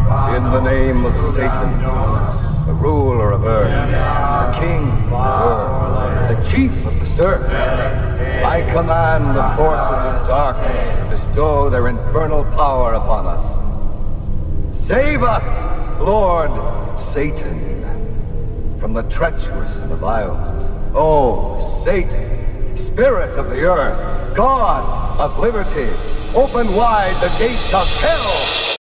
In the name of Satan, the ruler of earth, the king of the world, the chief of the serfs, I command the forces of darkness to bestow their infernal power upon us. Save us, Lord Satan, from the treacherous and the violent. Oh, Satan, spirit of the earth, God of liberty, open wide the gates of hell!